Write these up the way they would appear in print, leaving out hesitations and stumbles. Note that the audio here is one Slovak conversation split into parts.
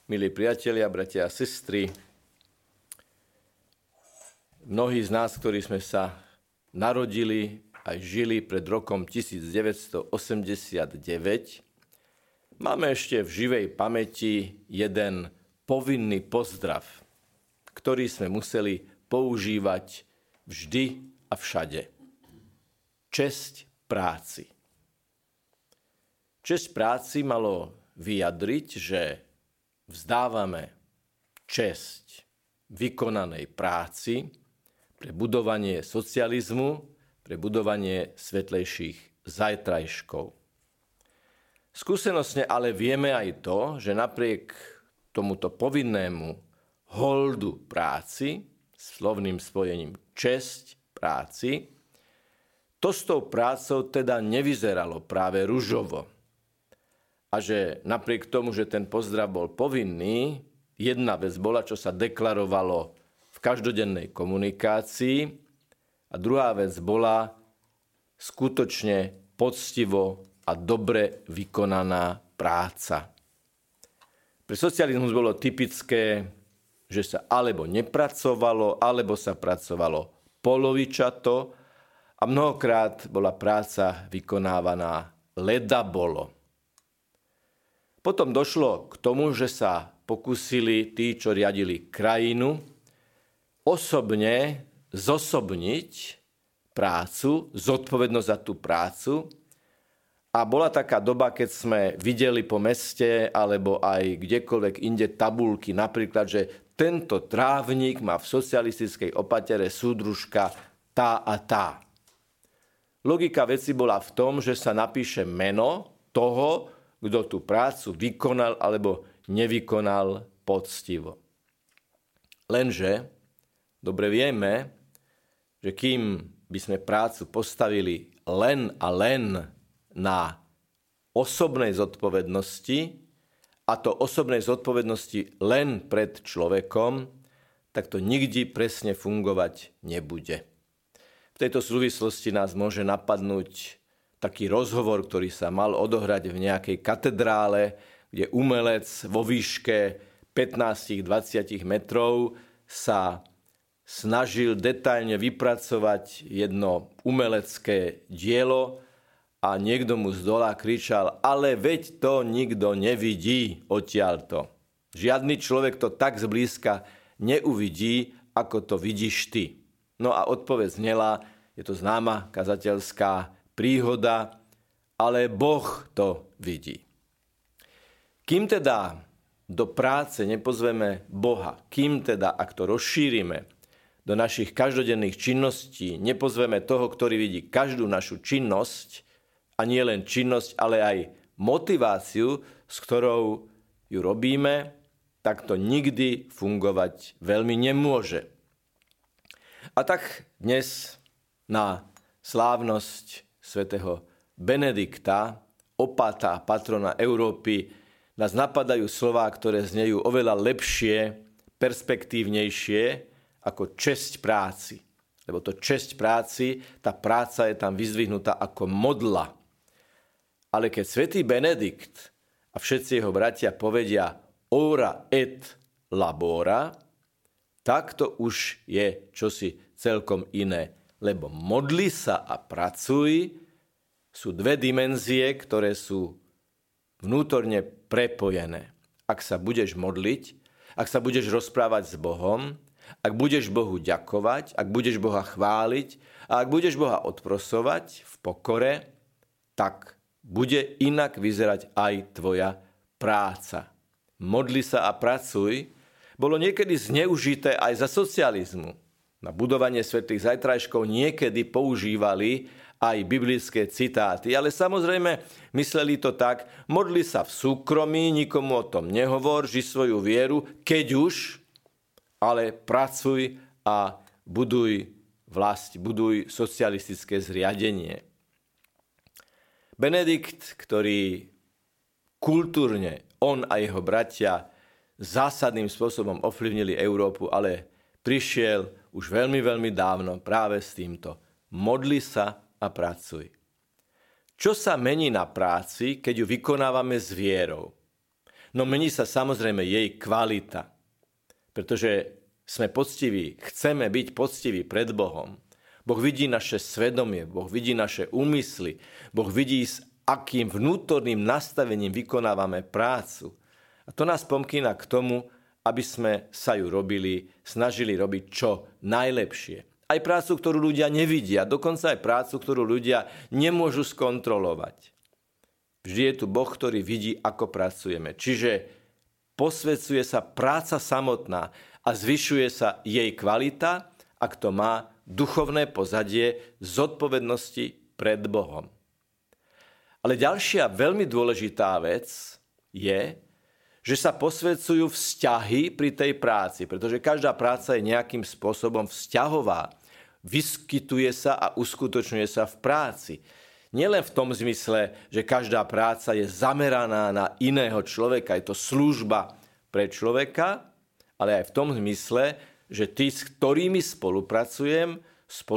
Milí priatelia, bratia a sestry, mnohí z nás, ktorí sme sa narodili a žili pred rokom 1989, máme ešte v živej pamäti jeden povinný pozdrav, ktorý sme museli používať vždy a všade. Česť práci. Česť práci malo vyjadriť, že vzdávame česť vykonanej práci pre budovanie socializmu, pre budovanie svetlejších zajtrajškov. Skúsenostne ale vieme aj to, že napriek tomuto povinnému holdu práci, slovným spojením česť práci, to s tou prácou teda nevyzeralo práve ružovo. A že napriek tomu, že ten pozdrav bol povinný, jedna vec bola, čo sa deklarovalo v každodennej komunikácii a druhá vec bola skutočne poctivo a dobre vykonaná práca. Pre socializmus bolo typické, že sa alebo nepracovalo, alebo sa pracovalo polovičato a mnohokrát bola práca vykonávaná ledabolo. Potom došlo k tomu, že sa pokúsili tí, čo riadili krajinu, osobne zosobniť prácu, zodpovednosť za tú prácu. A bola taká doba, keď sme videli po meste alebo aj kdekoľvek inde tabulky, napríklad, že tento trávnik má v socialistickej opatere súdružka tá a tá. Logika veci bola v tom, že sa napíše meno toho, kto tú prácu vykonal alebo nevykonal poctivo. Lenže dobre vieme, že kým by sme prácu postavili len a len na osobnej zodpovednosti, a to osobnej zodpovednosti len pred človekom, tak to nikdy presne fungovať nebude. V tejto súvislosti nás môže napadnúť taký rozhovor, ktorý sa mal odohrať v nejakej katedrále, kde umelec vo výške 15-20 metrov sa snažil detailne vypracovať jedno umelecké dielo a niekto mu zdola kričal, ale veď to nikto nevidí odtiaľto. Žiadny človek to tak zblízka neuvidí, ako to vidíš ty. No a odpoveď znela, je to známa kazateľská príhoda, ale Boh to vidí. Kým teda do práce nepozveme Boha, kým teda, ak to rozšírime do našich každodenných činností, nepozveme toho, ktorý vidí každú našu činnosť, a nie len činnosť, ale aj motiváciu, s ktorou ju robíme, tak to nikdy fungovať veľmi nemôže. A tak dnes na slávnosť svätého Benedikta, opata, patrona Európy, nás napadajú slová, ktoré znejú oveľa lepšie, perspektívnejšie ako česť práci. Lebo to česť práci, tá práca je tam vyzdvihnutá ako modla. Ale keď svätý Benedikt a všetci jeho bratia povedia ora et labora, tak to už je čosi celkom iné. Lebo modli sa a pracuj sú dve dimenzie, ktoré sú vnútorne prepojené. Ak sa budeš modliť, ak sa budeš rozprávať s Bohom, ak budeš Bohu ďakovať, ak budeš Boha chváliť a ak budeš Boha odprosovať v pokore, tak bude inak vyzerať aj tvoja práca. Modli sa a pracuj bolo niekedy zneužité aj za socializmu. Na budovanie svetlých zajtrajškov niekedy používali aj biblické citáty, ale samozrejme mysleli to tak, modli sa v súkromí, nikomu o tom nehovor, ži svoju vieru, keď už, ale pracuj a buduj vlast, buduj socialistické zriadenie. Benedikt, ktorý kultúrne, on a jeho bratia zásadným spôsobom ovplyvnili Európu, ale prišiel už veľmi, veľmi dávno práve s týmto. Modli sa a pracuj. Čo sa mení na práci, keď ju vykonávame s vierou? No mení sa samozrejme jej kvalita, pretože sme poctiví, chceme byť poctiví pred Bohom. Boh vidí naše svedomie, Boh vidí naše úmysly, Boh vidí, s akým vnútorným nastavením vykonávame prácu. A to nás pomkýna k tomu, aby sme sa ju snažili robiť čo najlepšie. Aj prácu, ktorú ľudia nevidia, dokonca aj prácu, ktorú ľudia nemôžu skontrolovať. Vždy je tu Boh, ktorý vidí, ako pracujeme. Čiže posvedzuje sa práca samotná a zvyšuje sa jej kvalita, ak to má duchovné pozadie zodpovednosti pred Bohom. Ale ďalšia veľmi dôležitá vec je, že sa posvedcujú vzťahy pri tej práci, pretože každá práca je nejakým spôsobom vzťahová. Vyskytuje sa a uskutočňuje sa v práci. Nielen v tom zmysle, že každá práca je zameraná na iného človeka, je to služba pre človeka, ale aj v tom zmysle, že tí, s ktorými spolupracujem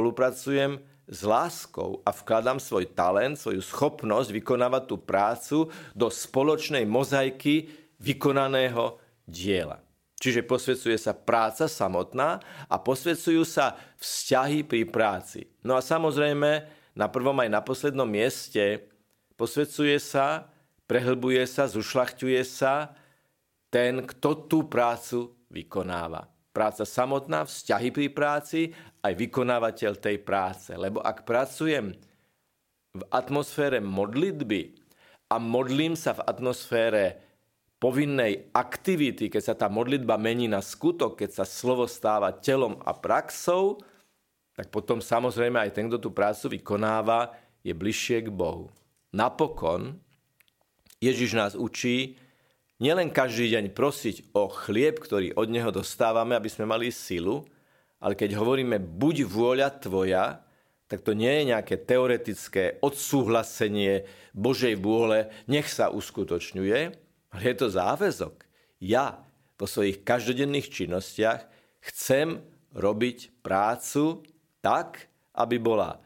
s láskou a vkladám svoj talent, svoju schopnosť vykonávať tú prácu do spoločnej mozaiky vykonaného diela. Čiže posvedzuje sa práca samotná a posvedcujú sa vzťahy pri práci. No a samozrejme, na prvom aj na poslednom mieste posvedzuje sa, prehlbuje sa, zušľachťuje sa ten, kto tú prácu vykonáva. Práca samotná, vzťahy pri práci, aj vykonávateľ tej práce. Lebo ak pracujem v atmosfére modlitby a modlím sa v atmosfére povinnej aktivity, keď sa tá modlitba mení na skutok, keď sa slovo stáva telom a praxou, tak potom samozrejme aj ten, kto tú prácu vykonáva, je bližšie k Bohu. Napokon Ježiš nás učí nielen každý deň prosiť o chlieb, ktorý od Neho dostávame, aby sme mali silu, ale keď hovoríme buď vôľa tvoja, tak to nie je nejaké teoretické odsúhlasenie Božej vôle, nech sa uskutočňuje, ale je to záväzok. Ja vo svojich každodenných činnostiach chcem robiť prácu tak, aby bola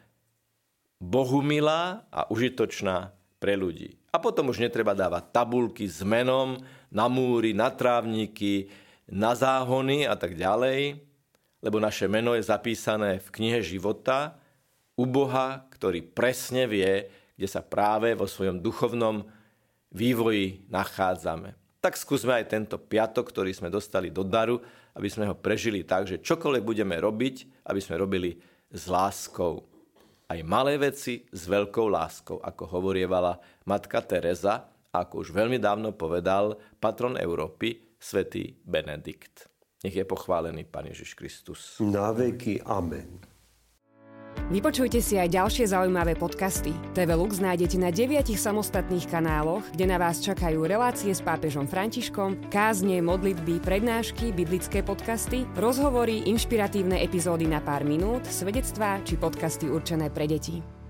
bohumilá a užitočná pre ľudí. A potom už netreba dávať tabuľky s menom na múry, na trávniky, na záhony a tak ďalej, lebo naše meno je zapísané v knihe života u Boha, ktorý presne vie, kde sa práve vo svojom duchovnom vývoji nachádzame. Tak skúsme aj tento piatok, ktorý sme dostali do daru, aby sme ho prežili tak, že čokoľvek budeme robiť, aby sme robili s láskou. Aj malé veci s veľkou láskou, ako hovorievala matka Teresa, a ako už veľmi dávno povedal patron Európy, svätý Benedikt. Nech je pochválený Pán Ježiš Kristus. Na veky amen. Vypočujte si aj ďalšie zaujímavé podcasty. TV Lux nájdete na 9 samostatných kanáloch, kde na vás čakajú relácie s pápežom Františkom, kázne, modlitby, prednášky, biblické podcasty, rozhovory, inšpiratívne epizódy na pár minút, svedectvá či podcasty určené pre deti.